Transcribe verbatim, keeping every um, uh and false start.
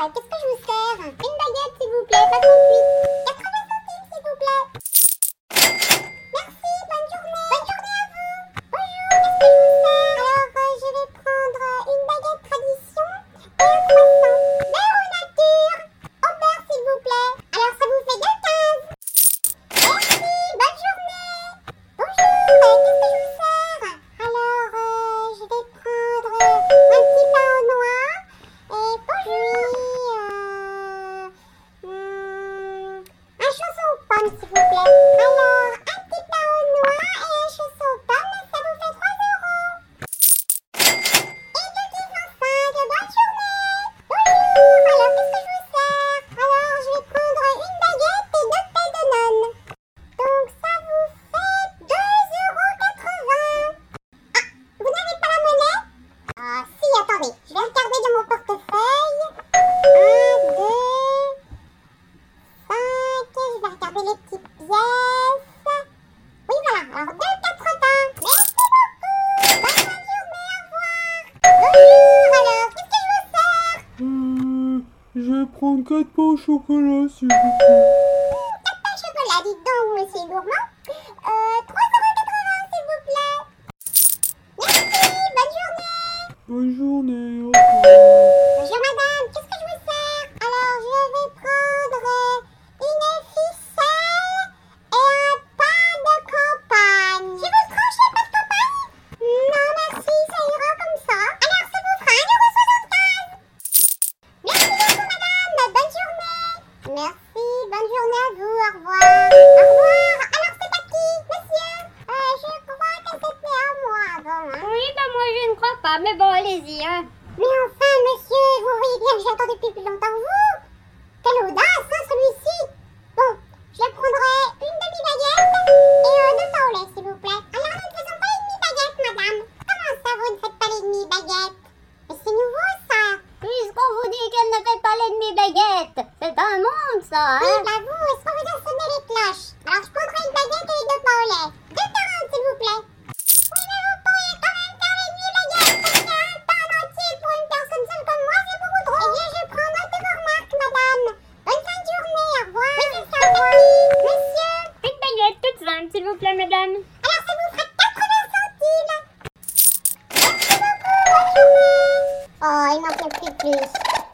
euh, qu'est-ce que je vous sers? Une baguette, s'il vous plaît, pas trente-huit. quatre-vingts centimes, s'il vous plaît. Merci, bonne journée. Bonne journée à vous. Bonjour, qu'est-ce que je vous sers? Alors, euh, je vais prendre euh, une baguette tradition et un croissant. Beurre ou nature? Au beurre, s'il vous plaît. Alors, ça vous fait deux quinze. Merci, bonne journée. Bonjour, euh, qu'est-ce que je vous sers? Alors, euh, je vais prendre euh, un petit pain au noix et puis euh, hmm, un chausson aux pommes, s'il vous plaît. Alors, un petit pain au noix et un chausson aux pommes, ça vous fait trois euros. Et deux dix cinq, bonne journée. Bonjour, alors qu'est-ce que je vous sers? Alors, je vais prendre une baguette et deux pelles de nonne. Donc, ça vous fait deux euros quatre-vingts. Ah, vous n'avez pas la monnaie? Ah, si, attendez, je vais regarder dans mon portefeuille. un, deux, cinq, je vais regarder les petites pièces. Oui, voilà, alors deux quatre-vingts. Merci beaucoup. Bonne fin de journée, au revoir. Bonjour, alors, qu'est-ce que je vous sers? Euh, je vais prendre quatre pains au chocolat, s'il vous plaît. Quatre pains au chocolat, dites donc, monsieur Gourmand. Euh, trois euros quatre-vingts, s'il vous plaît. Merci, bonne journée. Bonne journée, au revoir. Bonjour madame, qu'est-ce que je vous sers? Alors je vais prendre euh, une ficelle et un pain de campagne. Si vous le tranchez, pas de campagne? Non merci, ça ira comme ça. Alors ça vous fera un euro soixante-quinze. Merci beaucoup madame, bonne journée. Merci, bonne journée à vous, au revoir. Au revoir, alors c'est à qui, monsieur? Euh, je crois que c'était à moi avant. Hein. Oui, bah moi je ne crois pas, mais bon, allez-y, hein. Mais enfin, monsieur, vous voyez bien que j'attends depuis plus longtemps que vous. Quelle audace, hein, celui-ci. Bon, je prendrai une demi-baguette et euh, deux pains au lait, s'il vous plaît. Alors, nous ne faisons pas les demi-baguettes, madame. Comment ça, vous ne faites pas les demi-baguettes? Mais c'est nouveau, ça. Puisqu'on vous dit qu'elle ne fait pas l'ennemi baguette, c'est un monde, ça, Oui, hein. bah vous, est-ce qu'on vous a sonné les cloches? Alors, je prendrai une baguette et deux pains au lait. deux quarante, s'il vous plaît. Oui, mais vous pourriez quand même faire les demi-baguettes, parce qu'un pain en entier pour une personne seule comme moi, c'est beaucoup trop. Eh bien, je prends note de vos remarques, madame. Bonne fin de journée, au revoir. Oui, c'est ça, au revoir. Monsieur, Une baguette toute simple, s'il vous plaît, madame. alors ça vous fera quatre-vingts centimes. Merci beaucoup, bonne journée. Oh, il m'en fait plus plus.